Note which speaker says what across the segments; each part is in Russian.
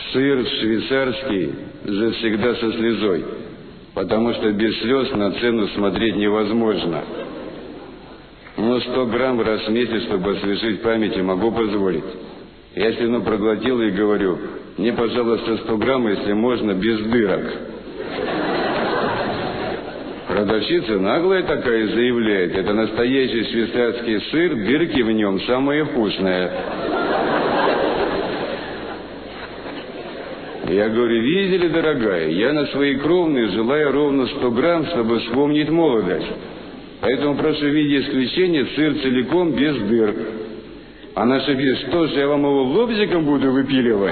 Speaker 1: Сыр швейцарский завсегда со слезой, потому что без слез на цену смотреть невозможно. Но 100 грамм раз в месяц, чтобы освежить память, могу позволить. Я слюну проглотил и говорю: мне, пожалуйста, 100 грамм, если можно, без дырок. Продавщица наглая такая заявляет: это настоящий швейцарский сыр, дырки в нем самые вкусные. Я говорю: видели, дорогая, я на свои кровные желаю ровно 100 грамм, чтобы вспомнить молодость. Поэтому прошу в виде исключения сыр целиком без дыр. Она шипит: что же, я вам его лобзиком буду выпиливать?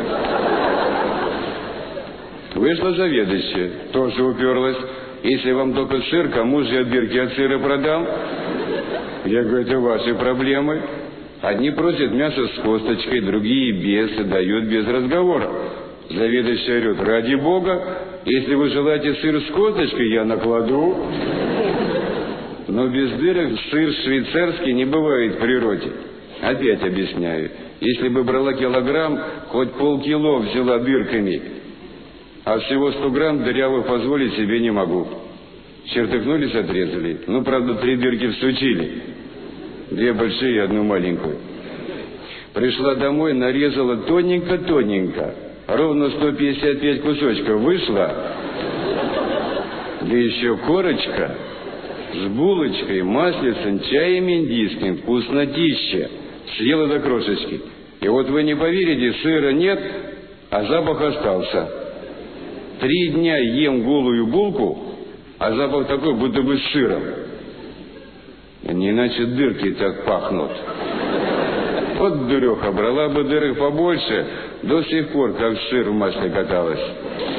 Speaker 1: Вышла заведующая, тоже уперлась: если вам только сыр, кому же я дырки от сыра продам? Я говорю: это ваши проблемы. Одни просят мясо с косточкой, другие без, и дают без разговора. Заведующая орет: ради бога, если вы желаете сыр с косточкой, я накладу. Но без дырок сыр швейцарский не бывает в природе. Опять объясняю. Если бы брала килограмм, хоть полкило взяла дырками. А всего 100 грамм дырявых позволить себе не могу. Чертыхнулись, отрезали. Ну, правда, 3 дырки всучили. 2 большие и 1 маленькую. Пришла домой, нарезала тоненько-тоненько. Ровно 155 кусочков вышло. Да еще корочка с булочкой, маслицем, чаем индийским. Вкуснотища. Съела до крошечки. И вот вы не поверите, сыра нет, а запах остался. 3 дня ем голую булку, а запах такой, будто бы с сыром. Не иначе дырки так пахнут. Вот дуреха, брала бы дырок побольше, до сих пор как сыр в масле каталась.